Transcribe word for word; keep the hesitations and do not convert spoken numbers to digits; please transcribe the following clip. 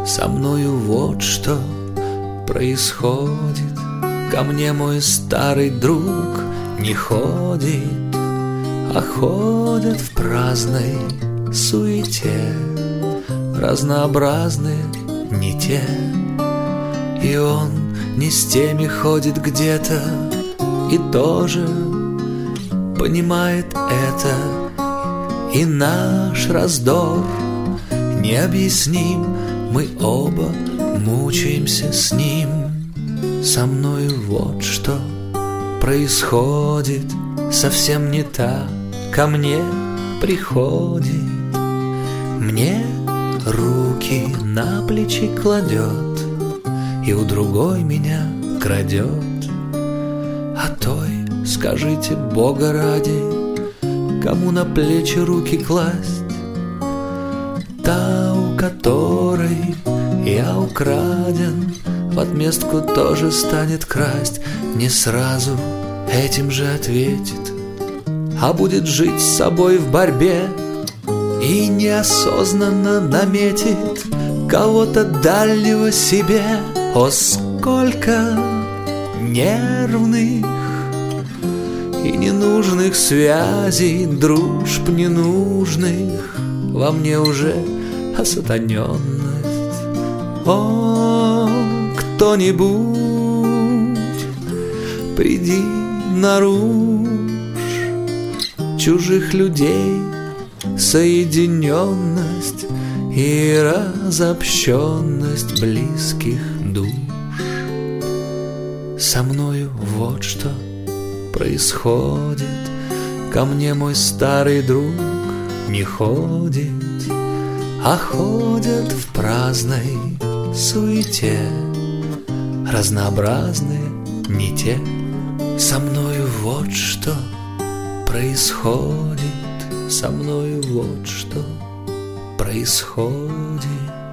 Со мною вот что происходит. Ко мне мой старый друг не ходит, а ходят в праздной суете разнообразные не те. И он не с теми ходит где-то и тоже понимает это. И наш раздор необъясним, мы оба мучаемся с ним. Со мною вот что происходит, совсем не так ко мне приходит. Мне руки на плечи кладет и у другой меня крадет. А той, скажите, Бога ради, кому на плечи руки класть? Та, у которой я украден, в отместку тоже станет красть. Не сразу этим же ответит, а будет жить с собой в борьбе и неосознанно наметит кого-то дальнего себе. О, сколько нервных и ненужных связей, дружб ненужных во мне уже осатаненность. О, кто-нибудь, приди наружь чужих людей, соединенность и разобщенность близких душ. Со мною вот что происходит. Ко мне мой старый друг не ходит, а ходят в праздной суете разнообразные не те. Со мною вот что происходит. Со мною вот что происходит.